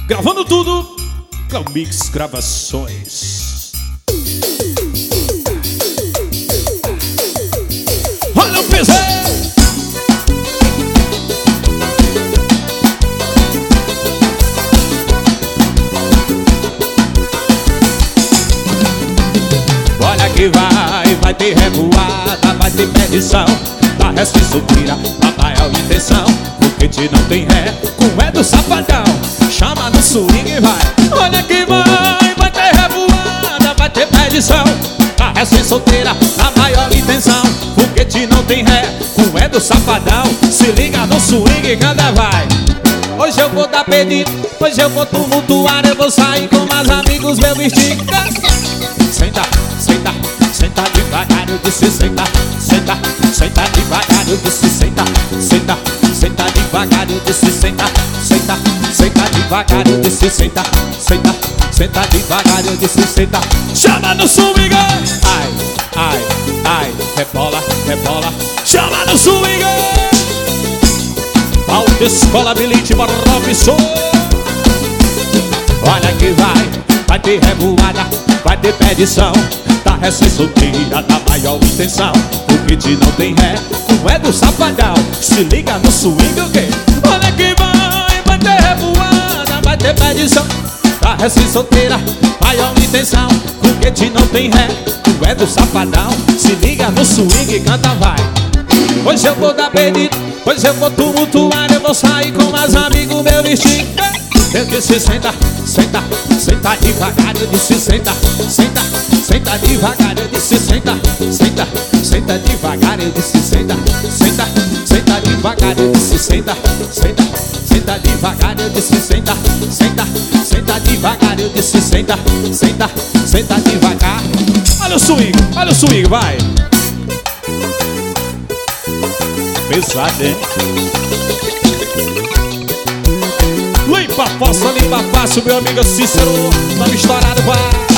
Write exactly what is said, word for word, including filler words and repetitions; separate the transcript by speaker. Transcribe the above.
Speaker 1: Gravando tudo com Mix Gravações. Olha o peso! Olha que vai, vai ter revoada, vai ter perdição. Da resto solteira, a maior intenção. Porque te não tem ré, com é do safadão. Chama no swing e vai. Olha que vai, vai ter revoada, vai ter perdição. Da resto solteira, a maior intenção. Porque te não tem ré, com é do safadão. Se liga no swing e canta vai. Hoje eu vou dar pedido, hoje eu vou tumultuar. Eu vou sair com meus amigos, meu vestido. Senta, senta, senta devagar, eu disse senta, senta, senta devagar, eu disse senta, senta, senta devagar, eu disse senta, senta, senta devagar, eu disse senta, senta, senta devagar, eu disse senta. Chama no swing, ai, ai, ai, rebola, rebola, chama no swing. Autoescola Bilite Robinson. Olha que vai, vai ter revoada, vai ter perdição. Da recém solteira, da maior intenção. Porque te não tem ré, não é do safadão. Se liga no swing o quê? Olha que vai, vai ter revoada, vai ter perdição. Da recém solteira, maior intenção. Porque te não tem ré, não é do safadão. Se liga no swing e canta vai. Hoje eu vou dar pedido, hoje eu vou tumultuar. Eu vou sair com meus amigos, meu vestido. Eu disse senta, senta, senta devagar. Eu disse senta, senta, senta devagar. Eu disse senta, senta, senta devagar. Eu disse senta, senta, senta devagar. Eu disse senta, senta, senta devagar. Eu disse senta, senta, senta devagar. Eu disse senta, senta, senta devagar. Olha o swing, olha o swing, vai. Pesado, hein? Limpa a fossa, limpa fácil, meu amigo Cícero. Tamo estourado, vai.